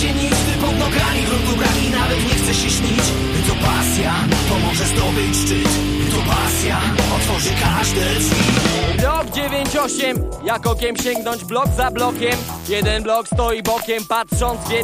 się nic, ty pod nogami gruntu braki, nawet nie chce się śnić. To pasja, pomoże zdobyć szczyt. To pasja, otworzy każde drzwi. Rok 98, jak okiem sięgnąć blok za blokiem. Jeden blok stoi bokiem, patrząc w